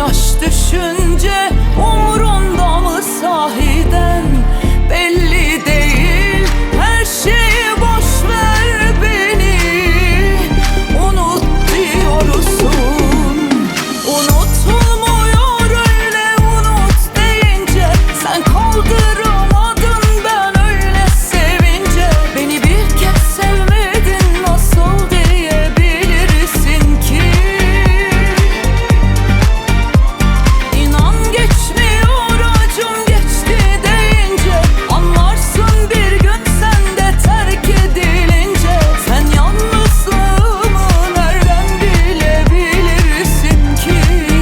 yaş düşünce umrunda mı sahiden? Belli değil, her şeyi boş ver, beni unut diyorsun. Unutulmuyor öyle, unut deyince sen kaldıramadın, ben öyle sevince. Beni bir kez sevmedin, nasıl diyebilirsin ki? İnan geçmiyor acım, geçti deyince anlarsın bir gün sen de terk edilince. Sen yalnızlığımı nereden bilebilirsin ki?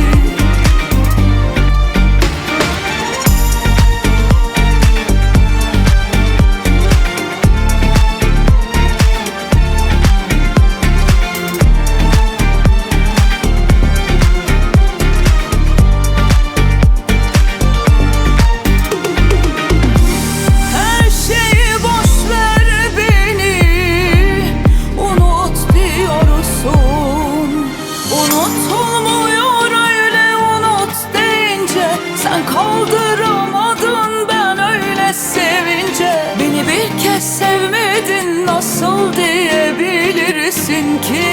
Her şeyi boş ver, beni unut diyorsun. Unutulmuyor öyle, unut deyince sen kaldıramadın, ben öyle sevince. Beni bir kez sevmedin, nasıl diyebilirsin ki?